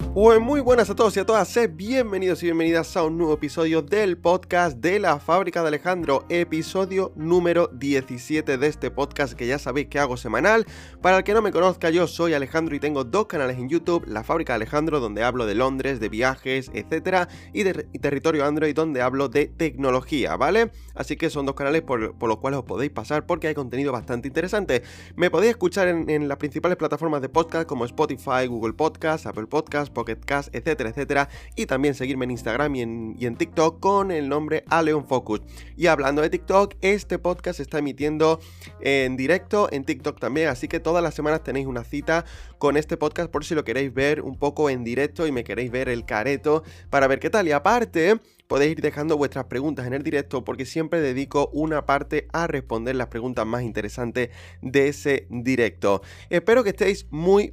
Pues muy buenas a todos y a todas, sed bienvenidos y bienvenidas a un nuevo episodio del podcast de la Fábrica de Alejandro, episodio número 17 de este podcast que ya sabéis que hago semanal. Para el que no me conozca, yo soy Alejandro y tengo dos canales en YouTube, La Fábrica de Alejandro, donde hablo de Londres, de viajes, etcétera, y Territorio Android, donde hablo de tecnología, ¿vale? Así que son dos canales por los cuales os podéis pasar porque hay contenido bastante interesante. Me podéis escuchar en las principales plataformas de podcast como Spotify, Google Podcast, Apple Podcast, Pocket Cast, etcétera, etcétera, y también seguirme en Instagram y en TikTok con el nombre aleonfocus. Y hablando de TikTok, este podcast se está emitiendo en directo en TikTok también, así que todas las semanas tenéis una cita con este podcast por si lo queréis ver un poco en directo y me queréis ver el careto para ver qué tal. Y aparte, podéis ir dejando vuestras preguntas en el directo porque siempre dedico una parte a responder las preguntas más interesantes de ese directo. Espero que estéis muy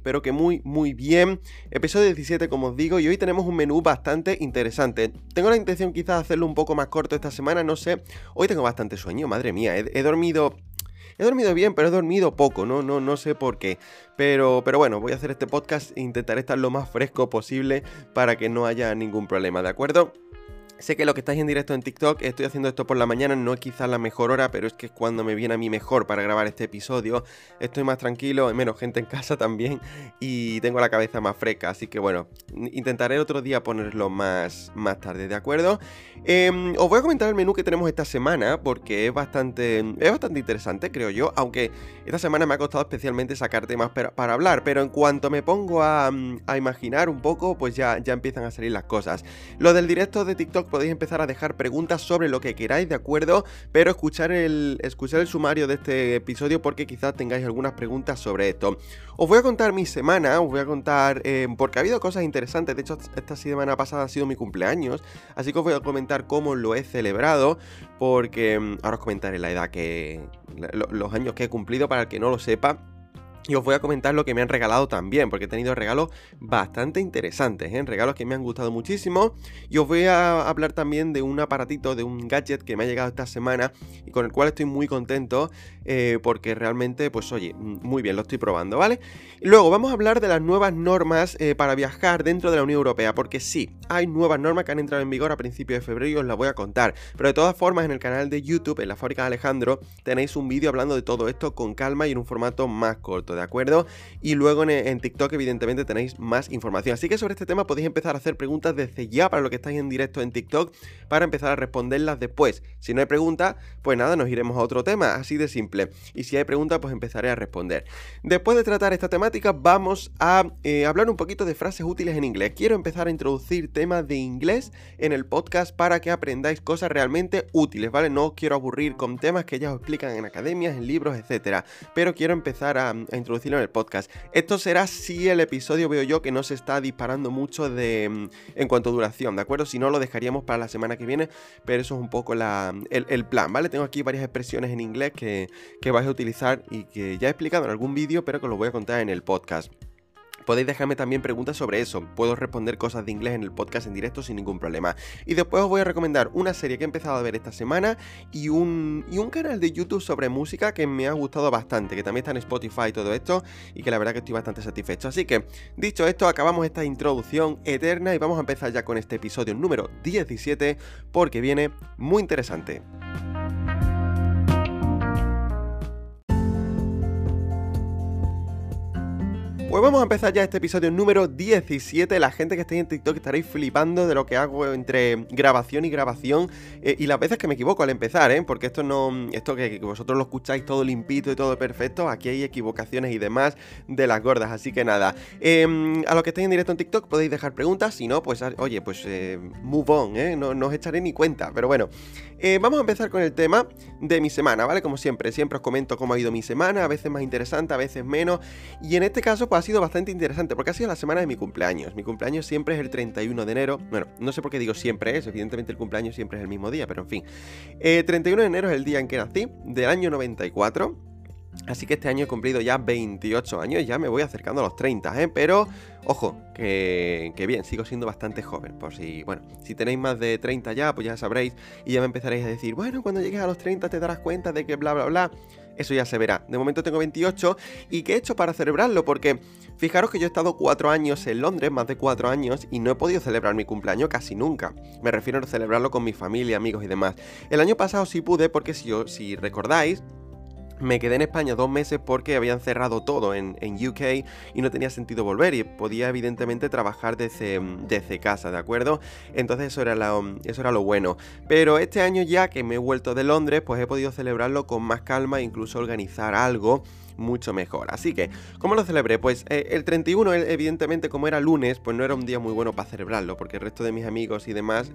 bien. Episodio 17, como os digo, y hoy tenemos un menú bastante interesante. Tengo la intención quizás de hacerlo un poco más corto esta semana, no sé. Hoy tengo bastante sueño, madre mía, he dormido bien, pero he dormido poco, no sé por qué. Pero bueno, voy a hacer este podcast e intentaré estar lo más fresco posible para que no haya ningún problema, ¿de acuerdo? Sé que lo que estáis en directo en TikTok, estoy haciendo esto por la mañana, no es quizás la mejor hora, pero es que es cuando me viene a mí mejor para grabar este episodio. Estoy más tranquilo, hay menos gente en casa también y tengo la cabeza más fresca, así que bueno, intentaré otro día ponerlo más tarde, ¿de acuerdo? Os voy a comentar el menú que tenemos esta semana porque es bastante interesante, creo yo, aunque esta semana me ha costado especialmente sacar temas para hablar, pero en cuanto me pongo a imaginar un poco, pues ya empiezan a salir las cosas. Lo del directo de TikTok podéis empezar a dejar preguntas sobre lo que queráis, ¿de acuerdo? Pero escuchar el sumario de este episodio porque quizás tengáis algunas preguntas sobre esto. Os voy a contar mi semana, os voy a contar porque ha habido cosas interesantes. De hecho, esta semana pasada ha sido mi cumpleaños, así que os voy a comentar cómo lo he celebrado, porque ahora os comentaré la edad los años que he cumplido para el que no lo sepa. Y os voy a comentar lo que me han regalado también, porque he tenido regalos bastante interesantes, regalos que me han gustado muchísimo. Y os voy a hablar también de un aparatito, de un gadget que me ha llegado esta semana y con el cual estoy muy contento, porque realmente, pues oye, muy bien, lo estoy probando, ¿vale? Y luego vamos a hablar de las nuevas normas para viajar dentro de la Unión Europea, porque sí, hay nuevas normas que han entrado en vigor a principios de febrero y os las voy a contar. Pero de todas formas, en el canal de YouTube, en la Fábrica de Alejandro, tenéis un vídeo hablando de todo esto con calma y en un formato más corto, ¿de acuerdo? Y luego en TikTok evidentemente tenéis más información, así que sobre este tema podéis empezar a hacer preguntas desde ya para los que estáis en directo en TikTok para empezar a responderlas después. Si no hay preguntas, pues nada, nos iremos a otro tema, así de simple, y si hay preguntas pues empezaré a responder. Después de tratar esta temática vamos a hablar un poquito de frases útiles en inglés. Quiero empezar a introducir temas de inglés en el podcast para que aprendáis cosas realmente útiles, ¿vale? No os quiero aburrir con temas que ya os explican en academias, en libros, etcétera, pero quiero empezar a introducirlo en el podcast. Esto será si el episodio veo yo que no se está disparando mucho en cuanto a duración, ¿de acuerdo? Si no, lo dejaríamos para la semana que viene, pero eso es un poco el plan, ¿vale? Tengo aquí varias expresiones en inglés que vais a utilizar y que ya he explicado en algún vídeo, pero que os lo voy a contar en el podcast. Podéis dejarme también preguntas sobre eso, puedo responder cosas de inglés en el podcast en directo sin ningún problema. Y después os voy a recomendar una serie que he empezado a ver esta semana y un canal de YouTube sobre música que me ha gustado bastante, que también está en Spotify y todo esto, y que la verdad que estoy bastante satisfecho. Así que, dicho esto, acabamos esta introducción eterna y vamos a empezar ya con este episodio número 17, porque viene muy interesante. Pues vamos a empezar ya este episodio número 17. La gente que estéis en TikTok estaréis flipando de lo que hago entre grabación y grabación y las veces que me equivoco al empezar, porque esto que vosotros lo escucháis todo limpito y todo perfecto, aquí hay equivocaciones y demás de las gordas, así que nada. A los que estéis en directo en TikTok podéis dejar preguntas, si no, pues oye, pues move on, no os echaré ni cuenta, pero bueno. Vamos a empezar con el tema de mi semana, ¿vale? Como siempre os comento cómo ha ido mi semana, a veces más interesante, a veces menos, y en este caso pues ha sido bastante interesante porque ha sido la semana de mi cumpleaños. Mi cumpleaños siempre es el 31 de enero, bueno, no sé por qué digo siempre es, evidentemente el cumpleaños siempre es el mismo día, pero en fin. 31 de enero es el día en que nací, del año 94. Así que este año he cumplido ya 28 años, ya me voy acercando a los 30, ¿eh? Pero, ojo, que bien, sigo siendo bastante joven. Por si, bueno, si tenéis más de 30 ya, pues ya sabréis y ya me empezaréis a decir, bueno, cuando llegues a los 30 te darás cuenta de que bla, bla, bla. Eso ya se verá. De momento tengo 28 y ¿qué he hecho para celebrarlo? Porque fijaros que yo he estado 4 años en Londres, más de 4 años, y no he podido celebrar mi cumpleaños casi nunca. Me refiero a celebrarlo con mi familia, amigos y demás. El año pasado sí pude porque si recordáis, me quedé en España 2 meses porque habían cerrado todo en UK y no tenía sentido volver y podía evidentemente trabajar desde casa, ¿de acuerdo? Entonces eso era lo bueno. Pero este año ya que me he vuelto de Londres, pues he podido celebrarlo con más calma e incluso organizar algo mucho mejor. Así que, ¿cómo lo celebré? Pues el 31, evidentemente, como era lunes, pues no era un día muy bueno para celebrarlo, porque el resto de mis amigos y demás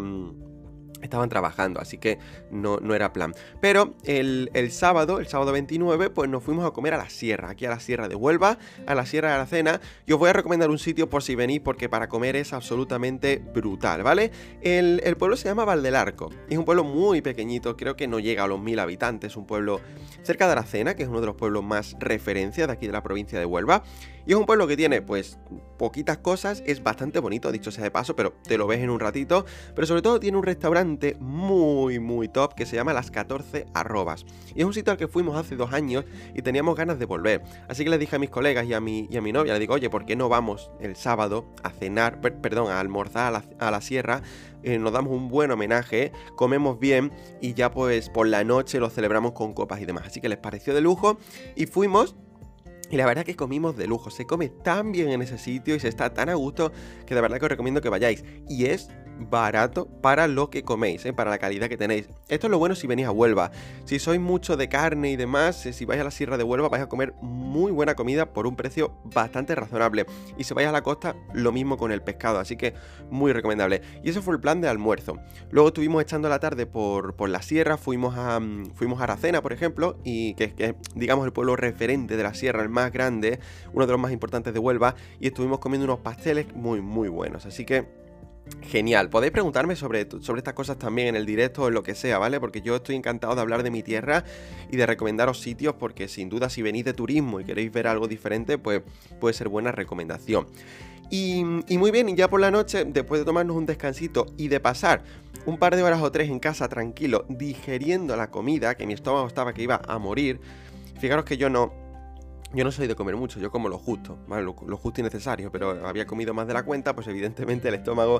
estaban trabajando, así que no era plan. Pero el sábado 29, pues nos fuimos a comer a la sierra, aquí a la sierra de Huelva, a la sierra de Aracena. Y os voy a recomendar un sitio por si venís, porque para comer es absolutamente brutal, ¿vale? El pueblo se llama Valdelarco, es un pueblo muy pequeñito, creo que no llega a los 1000 habitantes, un pueblo cerca de Aracena, que es uno de los pueblos más referencia de aquí de la provincia de Huelva. Y es un pueblo que tiene, pues, poquitas cosas, es bastante bonito, dicho sea de paso, pero te lo ves en un ratito. Pero sobre todo tiene un restaurante muy, muy top que se llama Las 14 Arrobas. Y es un sitio al que fuimos hace 2 años y teníamos ganas de volver. Así que les dije a mis colegas y a mi novia, le digo, oye, ¿por qué no vamos el sábado a cenar, a almorzar a la sierra? Nos damos un buen homenaje, comemos bien y ya pues por la noche lo celebramos con copas y demás. Así que les pareció de lujo y fuimos. Y la verdad es que comimos de lujo, se come tan bien en ese sitio y se está tan a gusto que de verdad que os recomiendo que vayáis. Y es barato para lo que coméis, para la calidad que tenéis. Esto es lo bueno si venís a Huelva. Si sois mucho de carne y demás, si vais a la Sierra de Huelva vais a comer muy buena comida por un precio bastante razonable. Y si vais a la costa, lo mismo con el pescado, así que muy recomendable. Y eso fue el plan de almuerzo. Luego estuvimos echando la tarde por la sierra, fuimos a Aracena, por ejemplo, y que digamos el pueblo referente de la sierra, el más grande, uno de los más importantes de Huelva, y estuvimos comiendo unos pasteles muy, muy buenos. Así que genial, podéis preguntarme sobre estas cosas también en el directo o en lo que sea, ¿vale? Porque yo estoy encantado de hablar de mi tierra y de recomendaros sitios, porque sin duda si venís de turismo y queréis ver algo diferente, pues puede ser buena recomendación. Y muy bien, y ya por la noche, después de tomarnos un descansito y de pasar un par de horas o 3 en casa tranquilo, digiriendo la comida, que mi estómago estaba que iba a morir, fijaros que yo no soy de comer mucho, yo como lo justo, ¿vale? Lo justo y necesario, pero había comido más de la cuenta, pues evidentemente el estómago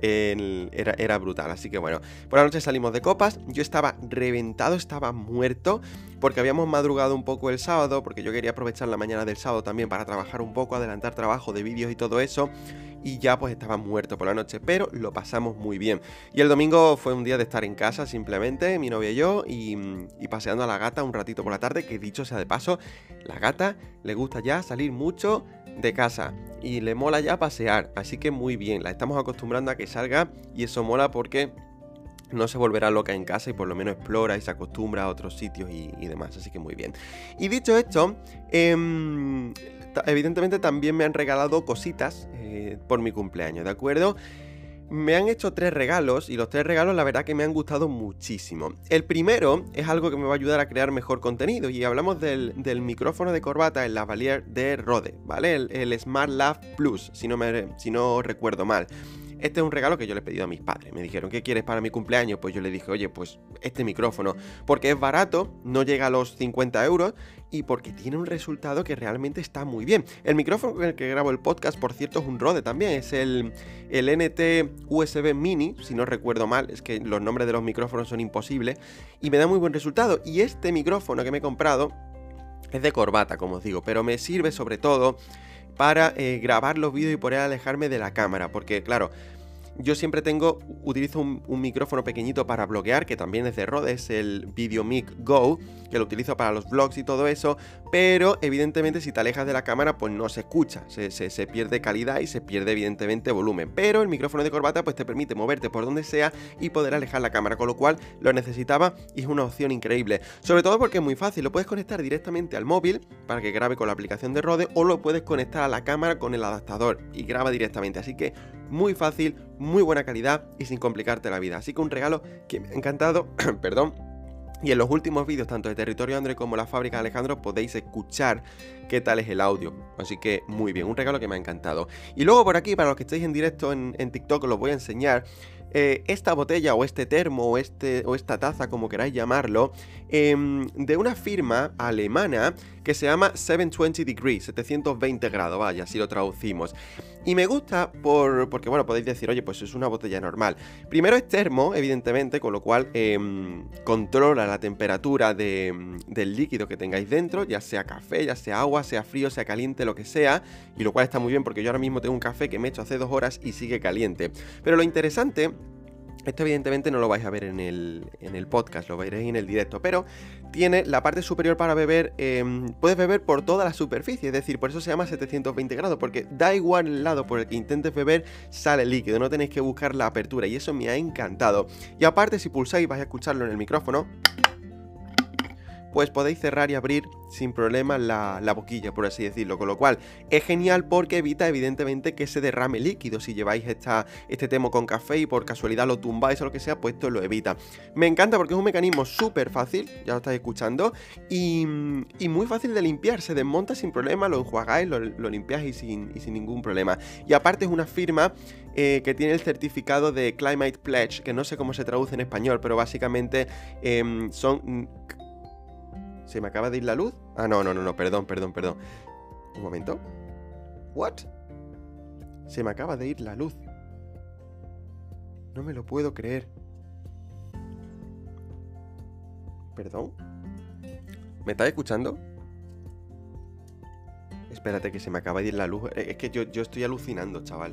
era brutal. Así que bueno, por la noche salimos de copas, yo estaba reventado, estaba muerto, porque habíamos madrugado un poco el sábado, porque yo quería aprovechar la mañana del sábado también para trabajar un poco, adelantar trabajo de vídeos y todo eso, y ya pues estaba muerto por la noche, pero lo pasamos muy bien. Y el domingo fue un día de estar en casa simplemente, mi novia y yo, y paseando a la gata un ratito por la tarde, que dicho sea de paso, la gata le gusta ya salir mucho de casa y le mola ya pasear, así que muy bien, la estamos acostumbrando a que salga y eso mola porque no se volverá loca en casa y por lo menos explora y se acostumbra a otros sitios y demás, así que muy bien. Y dicho esto, evidentemente también me han regalado cositas por mi cumpleaños, ¿de acuerdo? Me han hecho 3 regalos y los 3 regalos la verdad que me han gustado muchísimo. El primero es algo que me va a ayudar a crear mejor contenido y hablamos del micrófono de corbata, el lavalier de Rode, ¿vale? El Smart Lav Plus, si no recuerdo mal. Este es un regalo que yo le he pedido a mis padres. Me dijeron, ¿qué quieres para mi cumpleaños? Pues yo le dije, oye, pues este micrófono. Porque es barato, no llega a los 50 euros y porque tiene un resultado que realmente está muy bien. El micrófono con el que grabo el podcast, por cierto, es un Rode también. Es el NT USB Mini, si no recuerdo mal. Es que los nombres de los micrófonos son imposibles. Y me da muy buen resultado. Y este micrófono que me he comprado es de corbata, como os digo. Pero me sirve sobre todo para grabar los vídeos y poder alejarme de la cámara, porque claro, yo siempre utilizo un micrófono pequeñito para bloguear, que también es de Rode, es el VideoMic Go, que lo utilizo para los vlogs y todo eso, pero evidentemente si te alejas de la cámara pues no se escucha, se pierde calidad y se pierde evidentemente volumen, pero el micrófono de corbata pues te permite moverte por donde sea y poder alejar la cámara, con lo cual lo necesitaba y es una opción increíble, sobre todo porque es muy fácil, lo puedes conectar directamente al móvil para que grabe con la aplicación de Rode o lo puedes conectar a la cámara con el adaptador y graba directamente, así que muy fácil, muy buena calidad y sin complicarte la vida, así que un regalo que me ha encantado, perdón. Y en los últimos vídeos, tanto de Territorio Android como la fábrica de Alejandro, podéis escuchar qué tal es el audio. Así que muy bien, un regalo que me ha encantado. Y luego por aquí, para los que estéis en directo en TikTok, os lo voy a enseñar. Esta botella o este termo o esta taza, como queráis llamarlo, de una firma alemana que se llama 720 Degrees, 720 grados, vaya, así lo traducimos. Y me gusta porque, bueno, podéis decir, oye, pues es una botella normal. Primero es termo, evidentemente, con lo cual controla la temperatura del líquido que tengáis dentro, ya sea café, ya sea agua, sea frío, sea caliente, lo que sea. Y lo cual está muy bien porque yo ahora mismo tengo un café que me he hecho hace 2 horas y sigue caliente. Pero lo interesante... Esto evidentemente no lo vais a ver en el podcast, lo veréis en el directo, pero tiene la parte superior para beber, puedes beber por toda la superficie, es decir, por eso se llama 720 grados, porque da igual el lado por el que intentes beber, sale líquido, no tenéis que buscar la apertura, y eso me ha encantado. Y aparte, si pulsáis, vais a escucharlo en el micrófono, pues podéis cerrar y abrir sin problema la boquilla, por así decirlo, con lo cual es genial porque evita evidentemente que se derrame líquido. Si lleváis este termo con café y por casualidad lo tumbáis o lo que sea, pues esto lo evita. Me encanta porque es un mecanismo súper fácil, ya lo estáis escuchando, y muy fácil de limpiar, se desmonta sin problema, lo enjuagáis, lo limpiáis y sin ningún problema. Y aparte es una firma que tiene el certificado de Climate Pledge, que no sé cómo se traduce en español, pero básicamente son... ¿Se me acaba de ir la luz? Ah, no, perdón. Un momento. ¿What? Se me acaba de ir la luz. No me lo puedo creer. ¿Perdón? ¿Me estás escuchando? Espérate que se me acaba de ir la luz. Es que yo estoy alucinando, chaval.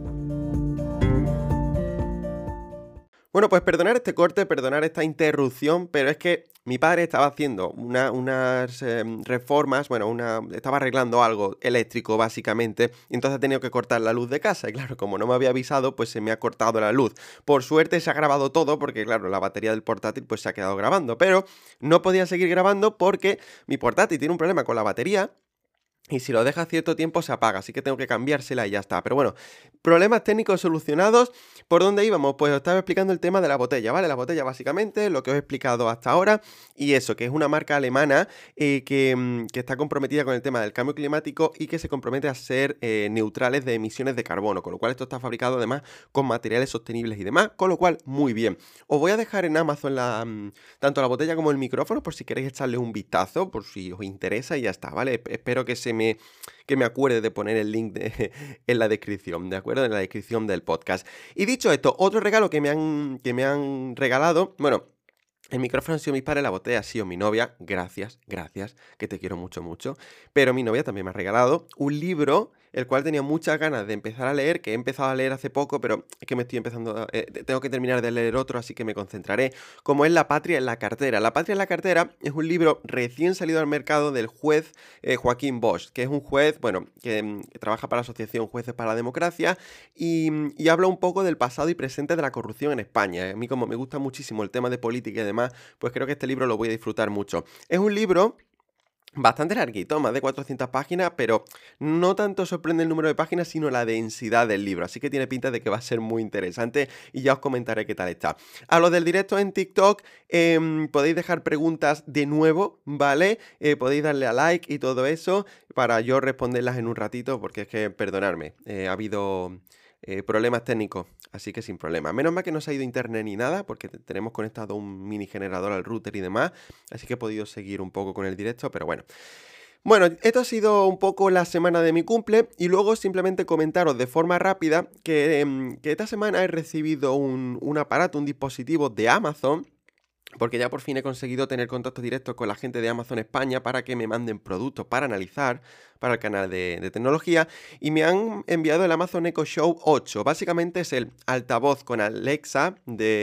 Bueno, pues perdonar este corte, perdonar esta interrupción, pero es que mi padre estaba haciendo unas reformas, bueno, estaba arreglando algo eléctrico básicamente, y entonces ha tenido que cortar la luz de casa, y claro, como no me había avisado, pues se me ha cortado la luz. Por suerte se ha grabado todo, porque claro, la batería del portátil pues se ha quedado grabando, pero no podía seguir grabando porque mi portátil tiene un problema con la batería, y si lo dejas cierto tiempo se apaga, así que tengo que cambiársela y ya está. Pero bueno, problemas técnicos solucionados. ¿Por dónde íbamos? Pues os estaba explicando el tema de la botella, ¿vale? La botella básicamente, lo que os he explicado hasta ahora. Y eso, que es una marca alemana que está comprometida con el tema del cambio climático y que se compromete a ser neutrales de emisiones de carbono. Con lo cual esto está fabricado además con materiales sostenibles y demás. Con lo cual, muy bien. Os voy a dejar en Amazon tanto la botella como el micrófono por si queréis echarle un vistazo, por si os interesa y ya está, ¿vale? Espero que me acuerde de poner el link en la descripción, ¿de acuerdo? En la descripción del podcast. Y dicho esto, otro regalo que me han regalado, bueno, el micrófono han sido mis padres, la botella ha sido mi novia, gracias, que te quiero mucho, mucho, pero mi novia también me ha regalado un libro, el cual tenía muchas ganas de empezar a leer, que he empezado a leer hace poco, pero es que me estoy empezando, tengo que terminar de leer otro, así que me concentraré, como es La Patria en la cartera. La Patria en la cartera es un libro recién salido al mercado del juez Joaquín Bosch, que es un juez, bueno, que trabaja para la Asociación Jueces para la Democracia y habla un poco del pasado y presente de la corrupción en España. A mí, como me gusta muchísimo el tema de política y demás, pues creo que este libro lo voy a disfrutar mucho. Es un libro bastante larguito, más de 400 páginas, pero no tanto sorprende el número de páginas, sino la densidad del libro, así que tiene pinta de que va a ser muy interesante y ya os comentaré qué tal está. A los del directo en TikTok, podéis dejar preguntas de nuevo, ¿vale? Podéis darle a like y todo eso para yo responderlas en un ratito, porque es que, perdonadme, ha habido... problemas técnicos, así que sin problema. Menos mal que no se ha ido internet ni nada, porque tenemos conectado un mini generador al router y demás, así que he podido seguir un poco con el directo, pero bueno. Bueno, esto ha sido un poco la semana de mi cumple y luego simplemente comentaros de forma rápida que esta semana he recibido un aparato, un dispositivo de Amazon, porque ya por fin he conseguido tener contacto directo con la gente de Amazon España para que me manden productos para analizar para el canal de tecnología, y me han enviado el Amazon Echo Show 8. Básicamente es el altavoz con Alexa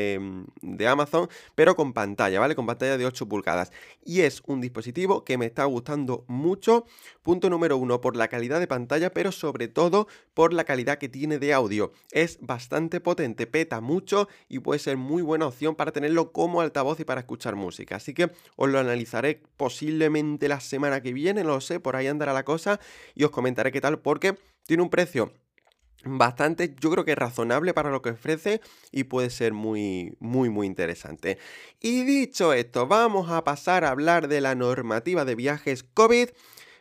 de Amazon, pero con pantalla, ¿vale? Con pantalla de 8 pulgadas. Y es un dispositivo que me está gustando mucho. Punto número 1, por la calidad de pantalla, pero sobre todo por la calidad que tiene de audio. Es bastante potente, peta mucho y puede ser muy buena opción para tenerlo como altavoz y para escuchar música. Así que os lo analizaré posiblemente la semana que viene, no lo sé, por ahí andará la cosa, y os comentaré qué tal, porque tiene un precio bastante, yo creo que razonable para lo que ofrece y puede ser muy, muy, muy interesante. Y dicho esto, vamos a pasar a hablar de la normativa de viajes COVID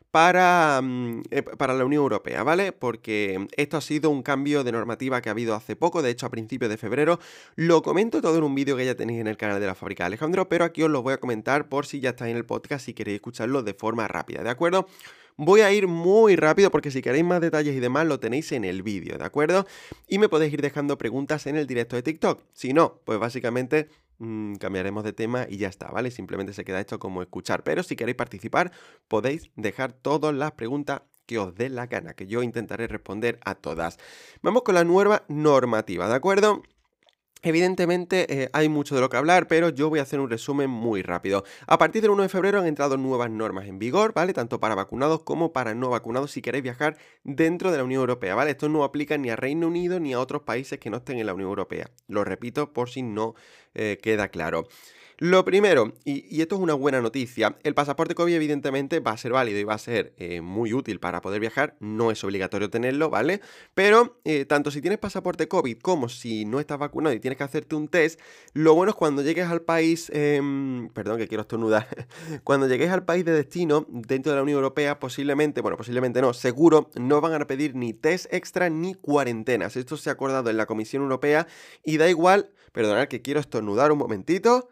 para la Unión Europea, ¿vale? Porque esto ha sido un cambio de normativa que ha habido hace poco, de hecho a principios de febrero. Lo comento todo en un vídeo que ya tenéis en el canal de la Fábrica de Alejandro, pero aquí os lo voy a comentar por si ya estáis en el podcast y queréis escucharlo de forma rápida, ¿de acuerdo? Voy a ir muy rápido porque si queréis más detalles y demás lo tenéis en el vídeo, ¿de acuerdo? Y me podéis ir dejando preguntas en el directo de TikTok. Si no, pues básicamente cambiaremos de tema y ya está, ¿vale? Simplemente se queda esto como escuchar. Pero si queréis participar, podéis dejar todas las preguntas que os dé la gana, que yo intentaré responder a todas. Vamos con la nueva normativa, ¿de acuerdo? Evidentemente hay mucho de lo que hablar, pero yo voy a hacer un resumen muy rápido. A partir del 1 de febrero han entrado nuevas normas en vigor, ¿vale? Tanto para vacunados como para no vacunados si queréis viajar dentro de la Unión Europea, ¿vale? Esto no aplica ni a Reino Unido ni a otros países que no estén en la Unión Europea. Lo repito por si no queda claro. Lo primero, y esto es una buena noticia, el pasaporte COVID evidentemente va a ser válido y va a ser muy útil para poder viajar, no es obligatorio tenerlo, ¿vale? Pero tanto si tienes pasaporte COVID como si no estás vacunado y tienes que hacerte un test, lo bueno es cuando llegues al país, perdón que quiero estornudar, cuando llegues al país de destino dentro de la Unión Europea, posiblemente, bueno, posiblemente no, seguro, no van a pedir ni test extra ni cuarentenas. Esto se ha acordado en la Comisión Europea y da igual, perdonad que quiero estornudar un momentito.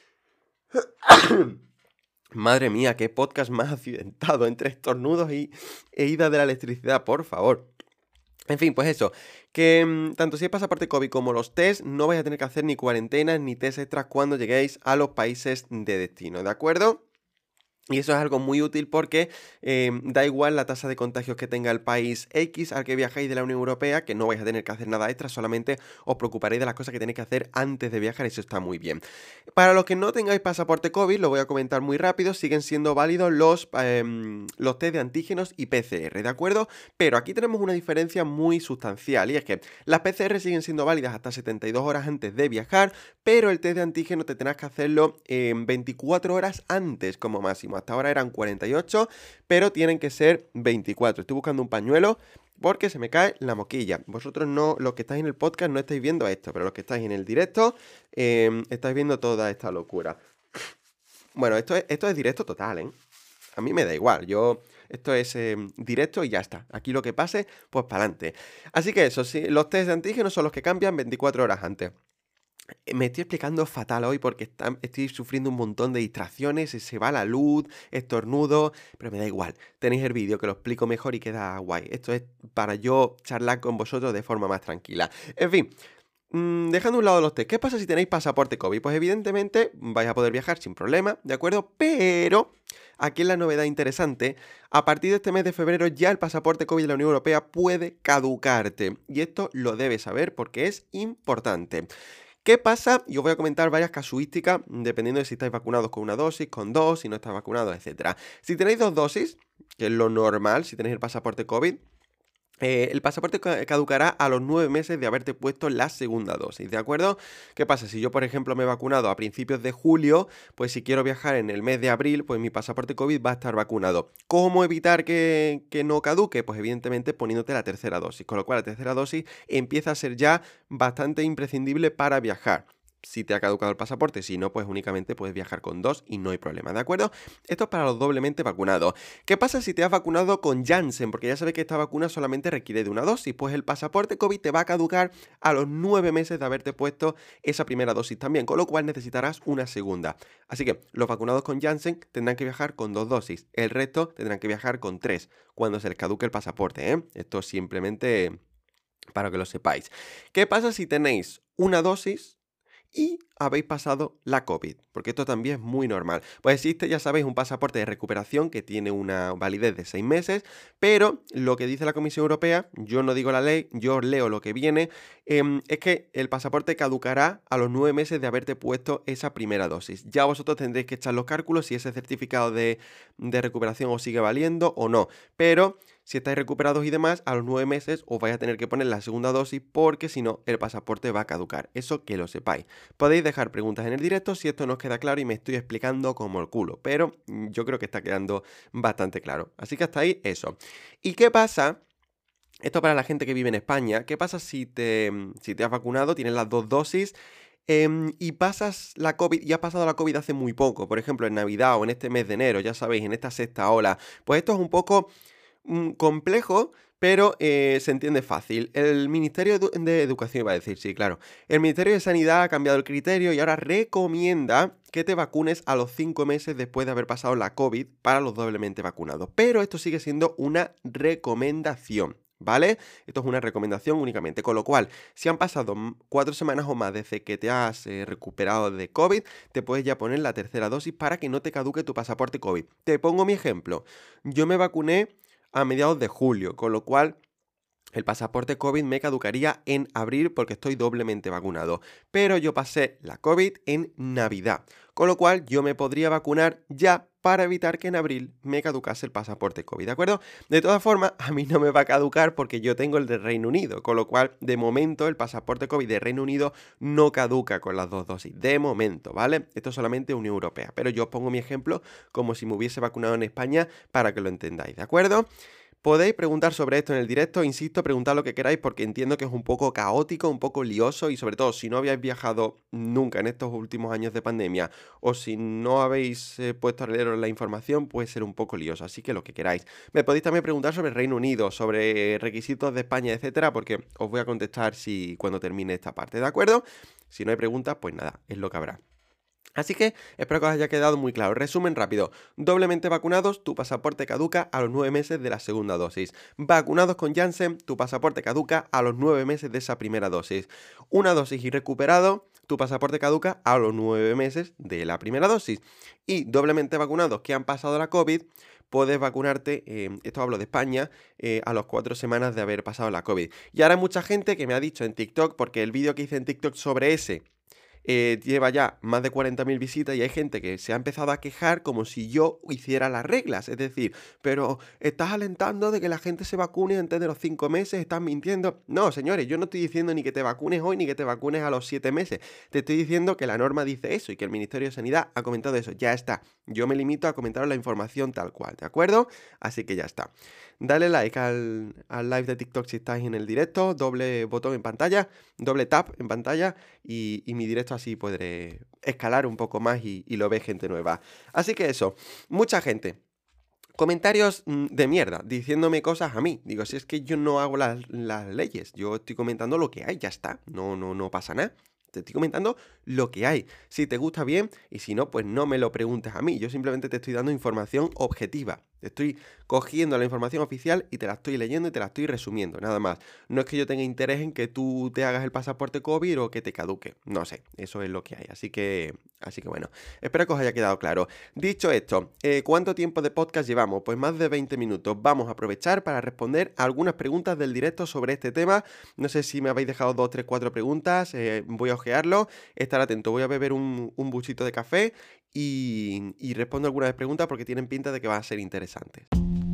Madre mía, qué podcast más accidentado entre estornudos e ida de la electricidad, por favor. En fin, pues eso, que tanto si es pasaporte COVID como los test, no vais a tener que hacer ni cuarentenas ni test extras cuando lleguéis a los países de destino, ¿de acuerdo? Y eso es algo muy útil porque da igual la tasa de contagios que tenga el país X al que viajáis de la Unión Europea, que no vais a tener que hacer nada extra, solamente os preocuparéis de las cosas que tenéis que hacer antes de viajar, eso está muy bien. Para los que no tengáis pasaporte COVID, lo voy a comentar muy rápido, siguen siendo válidos los test de antígenos y PCR, ¿de acuerdo? Pero aquí tenemos una diferencia muy sustancial y es que las PCR siguen siendo válidas hasta 72 horas antes de viajar, pero el test de antígeno te tendrás que hacerlo 24 horas antes como máximo. Hasta ahora eran 48, pero tienen que ser 24. Estoy buscando un pañuelo porque se me cae la moquilla. Vosotros no, los que estáis en el podcast no estáis viendo esto, pero los que estáis en el directo estáis viendo toda esta locura. Bueno, esto es directo total, ¿eh? A mí me da igual, esto es directo y ya está. Aquí lo que pase, pues para adelante. Así que eso, sí, los test de antígenos son los que cambian 24 horas antes. Me estoy explicando fatal hoy porque estoy sufriendo un montón de distracciones, se va la luz, estornudo, pero me da igual. Tenéis el vídeo que lo explico mejor y queda guay. Esto es para yo charlar con vosotros de forma más tranquila. En fin, dejando a un lado los test, ¿qué pasa si tenéis pasaporte COVID? Pues evidentemente vais a poder viajar sin problema, ¿de acuerdo? Pero aquí es la novedad interesante. A partir de este mes de febrero ya el pasaporte COVID de la Unión Europea puede caducarte. Y esto lo debes saber porque es importante. ¿Qué pasa? Y os voy a comentar varias casuísticas, dependiendo de si estáis vacunados con una dosis, con dos, si no estáis vacunados, etc. Si tenéis dos dosis, que es lo normal si tenéis el pasaporte COVID, el pasaporte caducará a los 9 meses de haberte puesto la segunda dosis, ¿de acuerdo? ¿Qué pasa? Si yo, por ejemplo, me he vacunado a principios de julio, pues si quiero viajar en el mes de abril, pues mi pasaporte COVID va a estar vacunado. ¿Cómo evitar que no caduque? Pues evidentemente poniéndote la tercera dosis, con lo cual la tercera dosis empieza a ser ya bastante imprescindible para viajar. Si te ha caducado el pasaporte, si no, pues únicamente puedes viajar con dos y no hay problema, ¿de acuerdo? Esto es para los doblemente vacunados. ¿Qué pasa si te has vacunado con Janssen? Porque ya sabes que esta vacuna solamente requiere de una dosis, pues el pasaporte COVID te va a caducar a los 9 meses de haberte puesto esa primera dosis también, con lo cual necesitarás una segunda. Así que los vacunados con Janssen tendrán que viajar con 2 dosis, el resto tendrán que viajar con 3 cuando se les caduque el pasaporte, ¿eh? Esto es simplemente para que lo sepáis. ¿Qué pasa si tenéis una dosis y habéis pasado la COVID? Porque esto también es muy normal. Pues existe, ya sabéis, un pasaporte de recuperación que tiene una validez de 6 meses, pero lo que dice la Comisión Europea, yo no digo la ley, yo leo lo que viene, es que el pasaporte caducará a los 9 meses de haberte puesto esa primera dosis. Ya vosotros tendréis que echar los cálculos si ese certificado de recuperación os sigue valiendo o no, pero si estáis recuperados y demás, a los 9 meses os vais a tener que poner la segunda dosis porque si no, el pasaporte va a caducar. Eso que lo sepáis. Podéis dejar preguntas en el directo si esto no os queda claro y me estoy explicando como el culo, pero yo creo que está quedando bastante claro. Así que hasta ahí eso. ¿Y qué pasa Esto para la gente que vive en España. ¿Qué pasa si te has vacunado, tienes las 2 dosis y pasas la COVID y has pasado la COVID hace muy poco? Por ejemplo, en Navidad o en este mes de enero, ya sabéis, en esta sexta ola. Pues esto es un poco complejo, pero se entiende fácil. El Ministerio de Educación, iba a decir, sí, claro. El Ministerio de Sanidad ha cambiado el criterio y ahora recomienda que te vacunes a los 5 meses después de haber pasado la COVID para los doblemente vacunados. Pero esto sigue siendo una recomendación, ¿vale? Esto es una recomendación únicamente, con lo cual, si han pasado 4 semanas o más desde que te has recuperado de COVID, te puedes ya poner la tercera dosis para que no te caduque tu pasaporte COVID. Te pongo mi ejemplo. Yo me vacuné a mediados de julio, con lo cual el pasaporte COVID me caducaría en abril porque estoy doblemente vacunado. Pero yo pasé la COVID en Navidad, con lo cual yo me podría vacunar ya para evitar que en abril me caducase el pasaporte COVID, ¿de acuerdo? De todas formas, a mí no me va a caducar porque yo tengo el de Reino Unido, con lo cual, de momento, el pasaporte COVID de Reino Unido no caduca con las 2 dosis, de momento, ¿vale? Esto es solamente Unión Europea, pero yo os pongo mi ejemplo como si me hubiese vacunado en España para que lo entendáis, ¿de acuerdo? Podéis preguntar sobre esto en el directo, insisto, preguntad lo que queráis porque entiendo que es un poco caótico, un poco lioso y sobre todo si no habéis viajado nunca en estos últimos años de pandemia o si no habéis puesto a leeros la información puede ser un poco lioso, así que lo que queráis. Me podéis también preguntar sobre el Reino Unido, sobre requisitos de España, etcétera, porque os voy a contestar cuando termine esta parte, ¿de acuerdo? Si no hay preguntas, pues nada, es lo que habrá. Así que espero que os haya quedado muy claro. Resumen rápido. Doblemente vacunados, tu pasaporte caduca a los 9 meses de la segunda dosis. Vacunados con Janssen, tu pasaporte caduca a los 9 meses de esa primera dosis. Una dosis y recuperado, tu pasaporte caduca a los 9 meses de la primera dosis. Y doblemente vacunados que han pasado la COVID, puedes vacunarte, esto hablo de España, a las 4 semanas de haber pasado la COVID. Y ahora hay mucha gente que me ha dicho en TikTok, porque el vídeo que hice en TikTok sobre ese lleva ya más de 40.000 visitas y hay gente que se ha empezado a quejar como si yo hiciera las reglas. Es decir, pero estás alentando de que la gente se vacune antes de los 5 meses, estás mintiendo. No, señores, yo no estoy diciendo ni que te vacunes hoy ni que te vacunes a los 7 meses. Te estoy diciendo que la norma dice eso y que el Ministerio de Sanidad ha comentado eso. Ya está. Yo me limito a comentaros la información tal cual, ¿de acuerdo? Así que ya está. Dale like al live de TikTok si estáis en el directo, doble botón en pantalla, doble tap en pantalla y mi directo así podré escalar un poco más y lo ve gente nueva. Así que eso, mucha gente. Comentarios de mierda, diciéndome cosas a mí. Digo, si es que yo no hago las leyes, yo estoy comentando lo que hay, ya está, no pasa nada. Te estoy comentando lo que hay. Si te gusta bien y si no, pues no me lo preguntes a mí. Yo simplemente te estoy dando información objetiva. Te estoy cogiendo la información oficial y te la estoy leyendo y te la estoy resumiendo, nada más. No es que yo tenga interés en que tú te hagas el pasaporte COVID o que te caduque. No sé, eso es lo que hay. Así que bueno, espero que os haya quedado claro. Dicho esto, ¿cuánto tiempo de podcast llevamos? Pues más de 20 minutos. Vamos a aprovechar para responder a algunas preguntas del directo sobre este tema. No sé si me habéis dejado 2, 3, 4 preguntas. Voy a ojearlo, estar atento. Voy a beber un buchito de café y respondo algunas preguntas porque tienen pinta de que van a ser interesantes.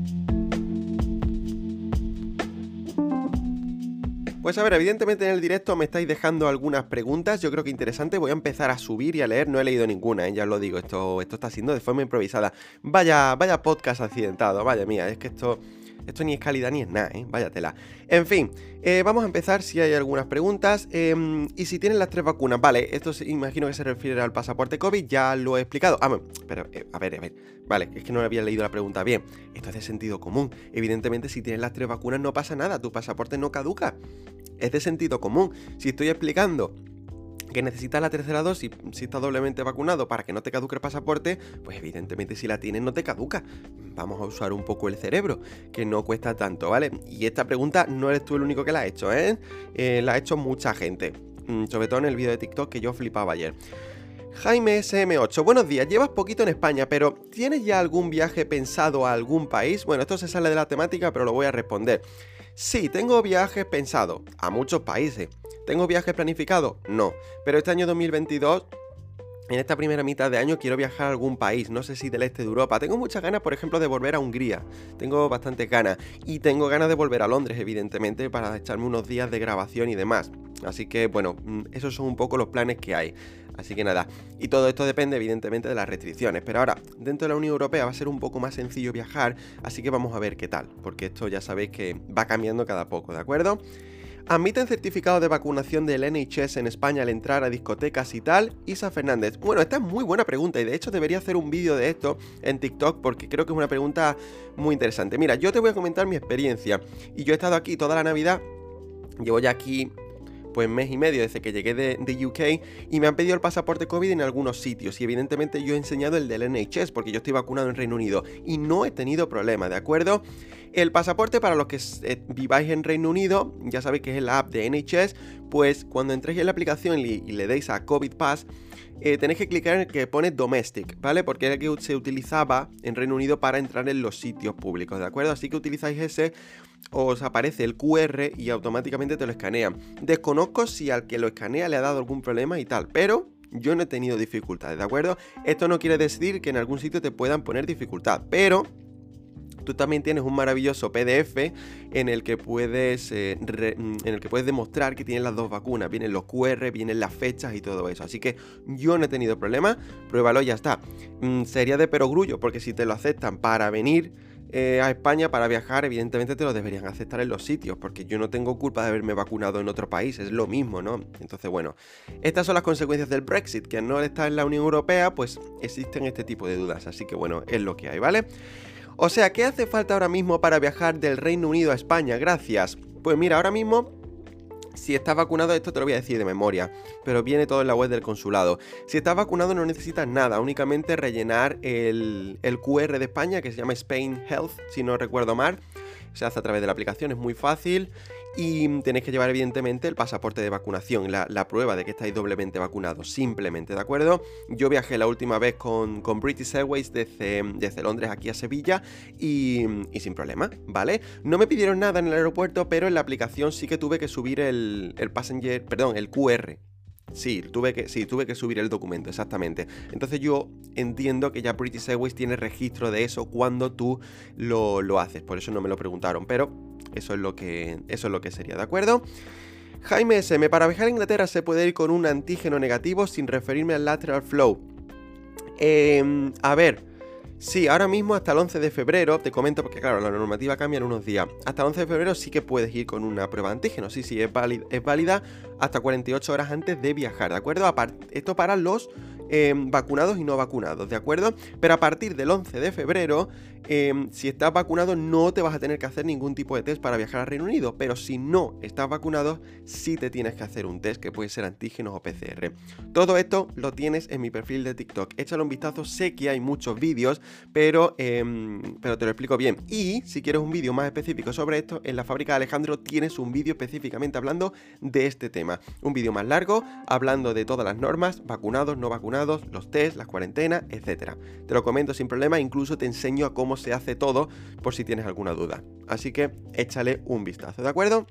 Pues a ver, evidentemente en el directo me estáis dejando algunas preguntas, yo creo que interesantes, voy a empezar a subir y a leer, no he leído ninguna, ya os lo digo, esto está siendo de forma improvisada. Vaya podcast accidentado, vaya mía, es que esto ni es calidad ni es nada, vaya tela. En fin, vamos a empezar si hay algunas preguntas. Y si tienen las 3 vacunas, vale, esto imagino que se refiere al pasaporte COVID, ya lo he explicado. Pero, a ver, vale, es que no había leído la pregunta bien. Esto es de sentido común. Evidentemente, si tienes las 3 vacunas no pasa nada, tu pasaporte no caduca. Es de sentido común. Si estoy explicando que necesitas la tercera dosis si estás doblemente vacunado para que no te caduque el pasaporte, pues evidentemente si la tienes no te caduca. Vamos a usar un poco el cerebro, que no cuesta tanto, ¿vale? Y esta pregunta no eres tú el único que la ha hecho, la ha hecho mucha gente, sobre todo en el vídeo de TikTok que yo flipaba ayer. Jaime SM8, buenos días, llevas poquito en España, pero ¿tienes ya algún viaje pensado a algún país? Bueno, esto se sale de la temática, pero lo voy a responder. Sí, tengo viajes pensados a muchos países. ¿Tengo viajes planificados? No. Pero este año 2022, en esta primera mitad de año, quiero viajar a algún país. No sé si del este de Europa. Tengo muchas ganas, por ejemplo, de volver a Hungría. Tengo bastantes ganas. Y tengo ganas de volver a Londres, evidentemente, para echarme unos días de grabación y demás. Así que, bueno, esos son un poco los planes que hay. Así que nada, y todo esto depende evidentemente de las restricciones. Pero ahora, dentro de la Unión Europea va a ser un poco más sencillo viajar, así que vamos a ver qué tal, porque esto ya sabéis que va cambiando cada poco, ¿de acuerdo? ¿Admiten certificado de vacunación del NHS en España al entrar a discotecas y tal? Isa Fernández. Bueno, esta es muy buena pregunta y de hecho debería hacer un vídeo de esto en TikTok porque creo que es una pregunta muy interesante. Mira, yo te voy a comentar mi experiencia y yo he estado aquí toda la Navidad, llevo ya aquí pues mes y medio desde que llegué de UK y me han pedido el pasaporte COVID en algunos sitios y evidentemente yo he enseñado el del NHS porque yo estoy vacunado en Reino Unido y no he tenido problema, ¿de acuerdo? El pasaporte para los que viváis en Reino Unido, ya sabéis que es la app de NHS, pues cuando entréis en la aplicación y le deis a COVID Pass, tenéis que clicar en el que pone Domestic, ¿vale? Porque era el que se utilizaba en Reino Unido para entrar en los sitios públicos, ¿de acuerdo? Así que utilizáis ese, os aparece el QR y automáticamente te lo escanean. Desconozco si al que lo escanea le ha dado algún problema y tal, pero yo no he tenido dificultades, ¿de acuerdo? Esto no quiere decir que en algún sitio te puedan poner dificultad, pero tú también tienes un maravilloso PDF en el que puedes demostrar que tienes las dos vacunas. Vienen los QR, vienen las fechas y todo eso. Así que yo no he tenido problema, pruébalo y ya está. Sería de perogrullo, porque si te lo aceptan para venir a España, para viajar, evidentemente te lo deberían aceptar en los sitios, porque yo no tengo culpa de haberme vacunado en otro país, es lo mismo, ¿no? Entonces, bueno, estas son las consecuencias del Brexit, que al no estar en la Unión Europea, pues existen este tipo de dudas. Así que bueno, es lo que hay, ¿vale? O sea, ¿qué hace falta ahora mismo para viajar del Reino Unido a España? Gracias. Pues mira, ahora mismo, si estás vacunado, esto te lo voy a decir de memoria, pero viene todo en la web del consulado. Si estás vacunado no necesitas nada, únicamente rellenar el QR de España, que se llama Spain Health, si no recuerdo mal. Se hace a través de la aplicación, es muy fácil. Y tenéis que llevar evidentemente el pasaporte de vacunación, la prueba de que estáis doblemente vacunados, simplemente, ¿de acuerdo? Yo viajé la última vez con British Airways desde Londres aquí a Sevilla y sin problema, ¿vale? No me pidieron nada en el aeropuerto, pero en la aplicación sí que tuve que subir el QR. Sí, tuve que subir el documento, exactamente. Entonces yo entiendo que ya British Airways tiene registro de eso cuando tú lo haces, por eso no me lo preguntaron, pero eso es lo que sería, ¿de acuerdo? Jaime SM, para viajar a Inglaterra se puede ir con un antígeno negativo sin referirme al lateral flow. A ver, sí, ahora mismo hasta el 11 de febrero, te comento porque claro, la normativa cambia en unos días. Hasta el 11 de febrero sí que puedes ir con una prueba de antígeno, sí, es válida hasta 48 horas antes de viajar, ¿de acuerdo? Esto para los vacunados y no vacunados, ¿de acuerdo? Pero a partir del 11 de febrero, si estás vacunado no te vas a tener que hacer ningún tipo de test para viajar al Reino Unido, pero si no estás vacunado, sí te tienes que hacer un test que puede ser antígenos o PCR. Todo esto lo tienes en mi perfil de TikTok, échale un vistazo, sé que hay muchos vídeos, pero te lo explico bien. Y si quieres un vídeo más específico sobre esto, en la fábrica de Alejandro tienes un vídeo específicamente hablando de este tema. Un vídeo más largo, hablando de todas las normas, vacunados, no vacunados, los test, las cuarentenas, etcétera. Te lo comento sin problema, incluso te enseño a cómo se hace todo por si tienes alguna duda. Así que échale un vistazo, ¿de acuerdo?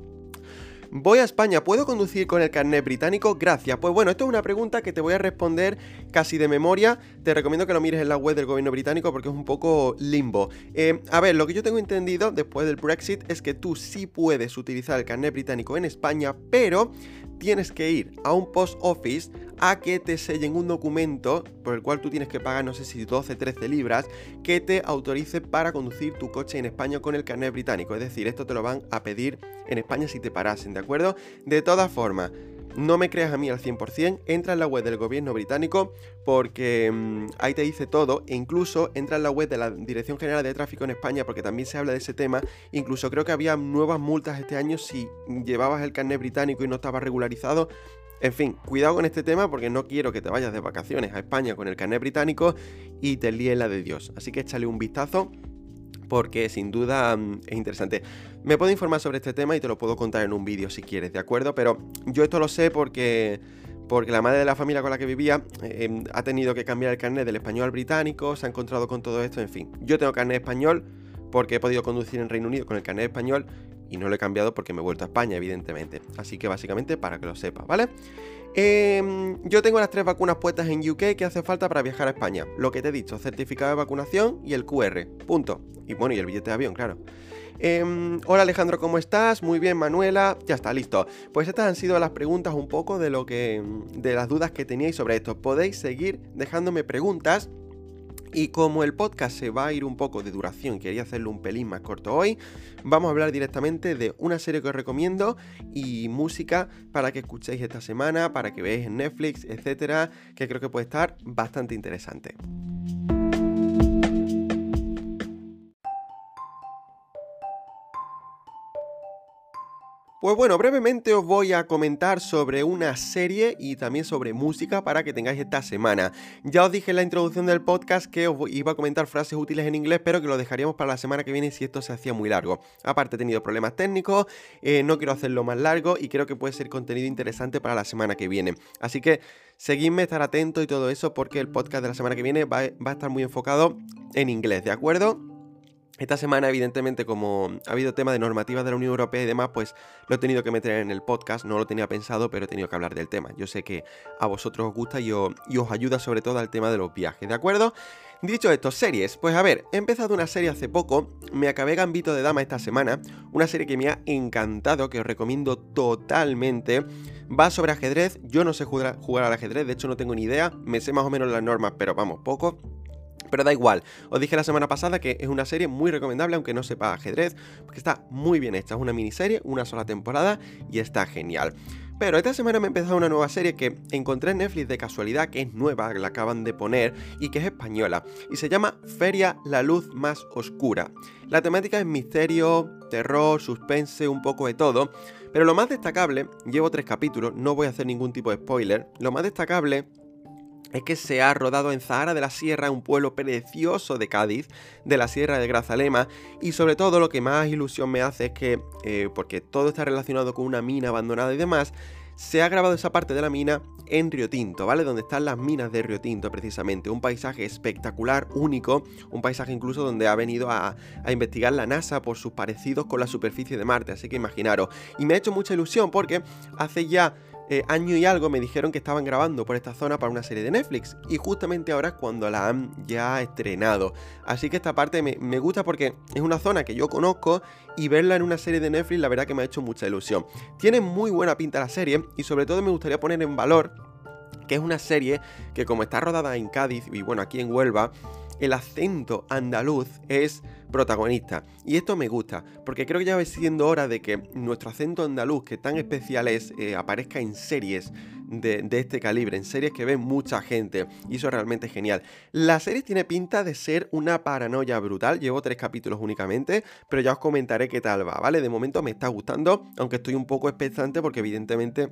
Voy a España, ¿puedo conducir con el carnet británico? Gracias. Pues bueno, esto es una pregunta que te voy a responder casi de memoria. Te recomiendo que lo mires en la web del gobierno británico porque es un poco limbo. A ver, lo que yo tengo entendido después del Brexit es que tú sí puedes utilizar el carnet británico en España, pero tienes que ir a un post office a que te sellen un documento por el cual tú tienes que pagar, no sé si 12, 13 libras, que te autorice para conducir tu coche en España con el carnet británico. Es decir, esto te lo van a pedir en España si te parasen, ¿de acuerdo? De todas formas, no me creas a mí al 100%, entra en la web del gobierno británico porque ahí te dice todo, e incluso entra en la web de la Dirección General de Tráfico en España porque también se habla de ese tema. Incluso creo que había nuevas multas este año si llevabas el carnet británico y no estabas regularizado. En fin, cuidado con este tema porque no quiero que te vayas de vacaciones a España con el carnet británico y te líes la de Dios. Así que échale un vistazo porque sin duda es interesante. Me puedo informar sobre este tema y te lo puedo contar en un vídeo si quieres, ¿de acuerdo? Pero yo esto lo sé porque la madre de la familia con la que vivía ha tenido que cambiar el carnet del español al británico, se ha encontrado con todo esto, en fin. Yo tengo carnet español porque he podido conducir en Reino Unido con el carnet español y no lo he cambiado porque me he vuelto a España, evidentemente. Así que básicamente para que lo sepas, ¿vale? Yo tengo las 3 vacunas puestas en UK que hace falta para viajar a España. Lo que te he dicho, certificado de vacunación y el QR, punto. Y bueno, y el billete de avión, claro. Hola Alejandro, ¿cómo estás? Muy bien, Manuela. Ya está, listo. Pues estas han sido las preguntas un poco de las dudas que teníais sobre esto. Podéis seguir dejándome preguntas. Y como el podcast se va a ir un poco de duración, quería hacerlo un pelín más corto hoy, vamos a hablar directamente de una serie que os recomiendo y música para que escuchéis esta semana, para que veáis en Netflix, etcétera, que creo que puede estar bastante interesante. Pues bueno, brevemente os voy a comentar sobre una serie y también sobre música para que tengáis esta semana. Ya os dije en la introducción del podcast que os iba a comentar frases útiles en inglés, pero que lo dejaríamos para la semana que viene si esto se hacía muy largo. Aparte he tenido problemas técnicos, no quiero hacerlo más largo y creo que puede ser contenido interesante para la semana que viene. Así que seguidme, estar atento y todo eso porque el podcast de la semana que viene va a estar muy enfocado en inglés, ¿de acuerdo? Esta semana, evidentemente, como ha habido tema de normativas de la Unión Europea y demás, pues lo he tenido que meter en el podcast, no lo tenía pensado, pero he tenido que hablar del tema. Yo sé que a vosotros os gusta y os ayuda sobre todo al tema de los viajes, ¿de acuerdo? Dicho esto, series. Pues a ver, he empezado una serie hace poco, me acabé Gambito de Dama esta semana, una serie que me ha encantado, que os recomiendo totalmente. Va sobre ajedrez, yo no sé jugar al ajedrez, de hecho no tengo ni idea, me sé más o menos las normas, pero vamos, poco. Pero da igual, os dije la semana pasada que es una serie muy recomendable aunque no sepa ajedrez, porque está muy bien hecha, es una miniserie, una sola temporada y está genial. Pero esta semana me he empezado una nueva serie que encontré en Netflix de casualidad, que es nueva, que la acaban de poner y que es española, y se llama Feria, la luz más oscura. La temática es misterio, terror, suspense, un poco de todo, pero lo más destacable, llevo 3 capítulos, no voy a hacer ningún tipo de spoiler, lo más destacable es que se ha rodado en Zahara de la Sierra, un pueblo precioso de Cádiz, de la Sierra de Grazalema, y sobre todo lo que más ilusión me hace es que, porque todo está relacionado con una mina abandonada y demás, se ha grabado esa parte de la mina en Río Tinto, ¿vale? Donde están las minas de Río Tinto, precisamente. Un paisaje espectacular, único, un paisaje incluso donde ha venido a investigar la NASA por sus parecidos con la superficie de Marte, así que imaginaros. Y me ha hecho mucha ilusión porque hace ya año y algo me dijeron que estaban grabando por esta zona para una serie de Netflix y justamente ahora es cuando la han ya estrenado, así que esta parte me gusta porque es una zona que yo conozco y verla en una serie de Netflix la verdad que me ha hecho mucha ilusión. Tiene muy buena pinta la serie y sobre todo me gustaría poner en valor que es una serie que como está rodada en Cádiz y bueno aquí en Huelva, el acento andaluz es protagonista. Y esto me gusta, porque creo que ya va siendo hora de que nuestro acento andaluz, que tan especial es, aparezca en series de este calibre, en series que ve mucha gente. Y eso es realmente genial. La serie tiene pinta de ser una paranoia brutal. Llevo 3 capítulos únicamente, pero ya os comentaré qué tal va, ¿vale? De momento me está gustando, aunque estoy un poco expectante porque evidentemente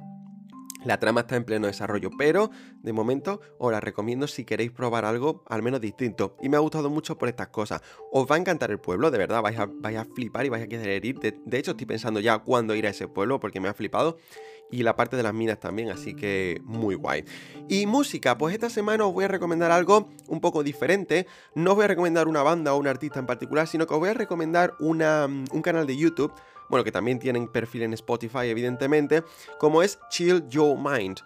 la trama está en pleno desarrollo, pero de momento os la recomiendo si queréis probar algo al menos distinto. Y me ha gustado mucho por estas cosas. Os va a encantar el pueblo, de verdad, vais a flipar y vais a querer ir. De hecho, estoy pensando ya cuándo ir a ese pueblo porque me ha flipado. Y la parte de las minas también, así que muy guay. Y música, pues esta semana os voy a recomendar algo un poco diferente. No os voy a recomendar una banda o un artista en particular, sino que os voy a recomendar un canal de YouTube. Bueno, que también tienen perfil en Spotify, evidentemente, como es Chill Your Mind,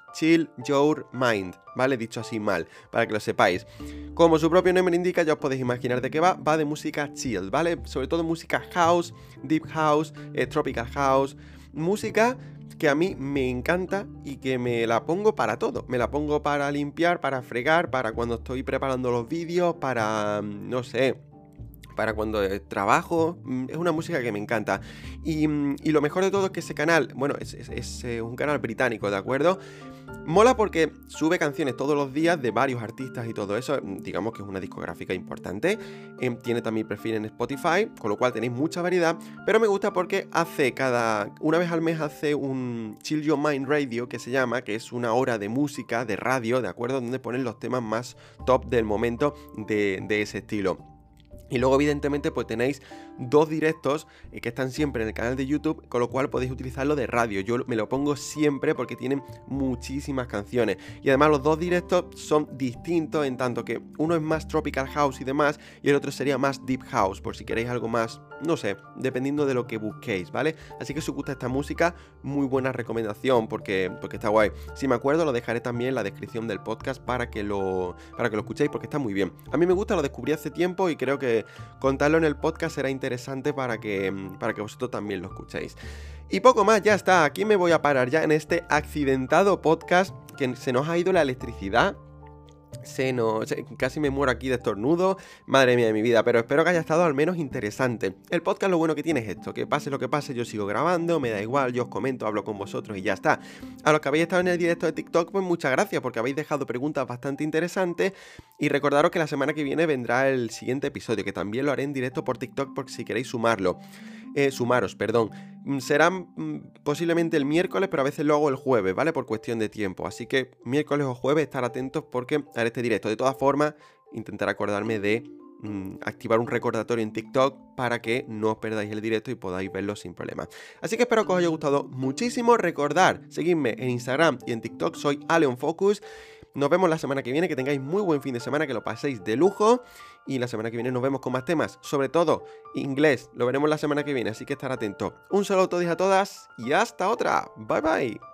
¿vale? Dicho así mal, para que lo sepáis. Como su propio nombre indica, ya os podéis imaginar de qué va de música chill, ¿vale? Sobre todo música house, deep house, tropical house, música que a mí me encanta y que me la pongo para todo. Me la pongo para limpiar, para fregar, para cuando estoy preparando los vídeos, para, no sé, para cuando trabajo. Es una música que me encanta. Y lo mejor de todo es que ese canal, bueno, es un canal británico, ¿de acuerdo? Mola porque sube canciones todos los días de varios artistas y todo eso. Digamos que es una discográfica importante. Tiene también perfil en Spotify, con lo cual tenéis mucha variedad. Pero me gusta porque una vez al mes hace un Chill Your Mind Radio, que se llama, que es una hora de música, de radio, ¿de acuerdo? Donde ponen los temas más top del momento de ese estilo. Y luego evidentemente pues tenéis 2 directos que están siempre en el canal de YouTube, con lo cual podéis utilizarlo de radio. Yo me lo pongo siempre porque tienen muchísimas canciones. Y además los 2 directos son distintos en tanto que uno es más Tropical House y demás, y el otro sería más Deep House, por si queréis algo más, no sé, dependiendo de lo que busquéis, ¿vale? Así que si os gusta esta música, muy buena recomendación porque está guay. Si me acuerdo, lo dejaré también en la descripción del podcast para que lo escuchéis porque está muy bien. A mí me gusta, lo descubrí hace tiempo y creo que contarlo en el podcast será interesante para que vosotros también lo escuchéis. Y poco más, ya está. Aquí me voy a parar ya en este accidentado podcast que se nos ha ido la electricidad. Casi me muero aquí de estornudo, madre mía de mi vida, pero espero que haya estado al menos interesante. El podcast lo bueno que tiene es esto, que pase lo que pase, yo sigo grabando, me da igual, yo os comento, hablo con vosotros y ya está. A los que habéis estado en el directo de TikTok, pues muchas gracias, porque habéis dejado preguntas bastante interesantes, y recordaros que la semana que viene vendrá el siguiente episodio, que también lo haré en directo por TikTok por si queréis sumaros, perdón. Será posiblemente el miércoles, pero a veces lo hago el jueves, ¿vale? Por cuestión de tiempo. Así que miércoles o jueves estar atentos porque haré este directo. De todas formas, intentar acordarme de activar un recordatorio en TikTok para que no os perdáis el directo y podáis verlo sin problema. Así que espero que os haya gustado muchísimo. Recordad, seguidme en Instagram y en TikTok, soy AleonFocus. Nos vemos la semana que viene, que tengáis muy buen fin de semana, que lo paséis de lujo. Y la semana que viene nos vemos con más temas, sobre todo inglés, lo veremos la semana que viene, así que estar atentos. Un saludo a todos y a todas y hasta otra. Bye bye.